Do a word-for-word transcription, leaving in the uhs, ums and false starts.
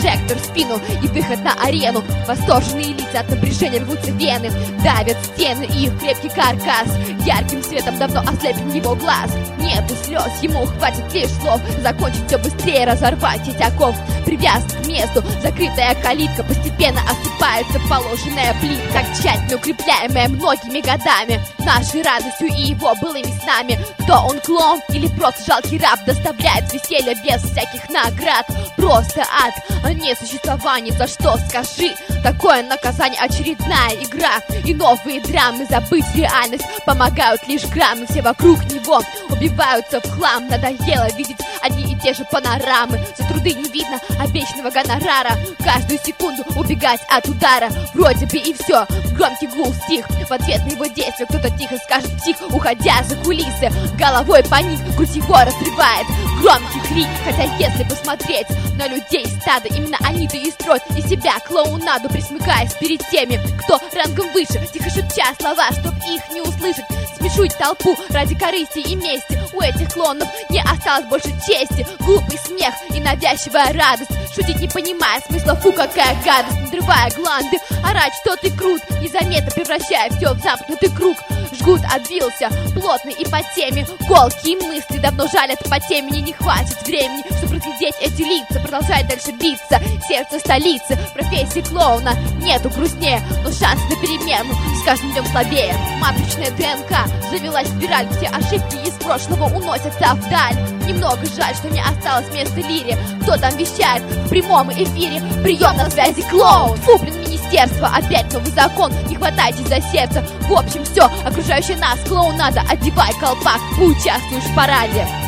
прожектор в спину и выход на арену. Восторженные лица от напряжения рвутся вены, давят стены и их крепкий каркас. Ярким светом давно ослеплен его глаз. Нету слез, ему хватит лишь слов закончить все быстрее, разорвать сеть оков. Привязан к месту, закрытая калитка, постепенно осыпается положенная плитка, так тщательно укрепляемая многими годами, нашей радостью и его былыми снами. Кто он, клоун или просто жалкий раб, доставляет веселье без всяких наград. Просто ад, а не существование. За что, скажи? Такое наказание, очередная игра. И новые драмы, забыть реальность помогают лишь граммы. Все вокруг него убиваются в хлам. Надоело видеть одни и те же панорамы. За труды не видно обещанного гонорара. Каждую секунду убегать от удара. Вроде бы и все, громкий гул стих. В ответ на его действия кто-то тихо скажет псих, уходя за кулисы. Головой паник, грудь его разрывает громкий крик. Хотя если посмотреть на людей стада, именно они-то и строят из себя клоунаду, присмыкаясь перед теми, кто рангом выше, тихо шепча слова, чтоб их не услышать. Смешуть толпу ради корысти и мести. У этих клоунов не осталось больше чести. Глупый смех и навязчивая радость. Шутить не понимая смысла, фу, какая гадость. Надрывая гланды, орать, что ты крут, незаметно превращая все в замкнутый круг. Жгут обвился, плотный и по теме. Колкие мысли давно жалят по темени. Не хватит времени, чтобы разглядеть эти лица. Продолжает дальше биться сердце столицы. Профессии клоуна нету грустнее, но шанс на перемену с каждым днем слабее. Матричная ДНК завелась в спираль. Все ошибки из прошлого уносятся вдаль. Немного жаль, что не осталось места лире. Кто там вещает в прямом эфире? Прием на связи, клоун. Фу, блин, министерство, опять новый закон. Не хватайтесь за сердце. В общем, все, окружающее нас клоунада. Одевай колпак, поучаствуешь в параде.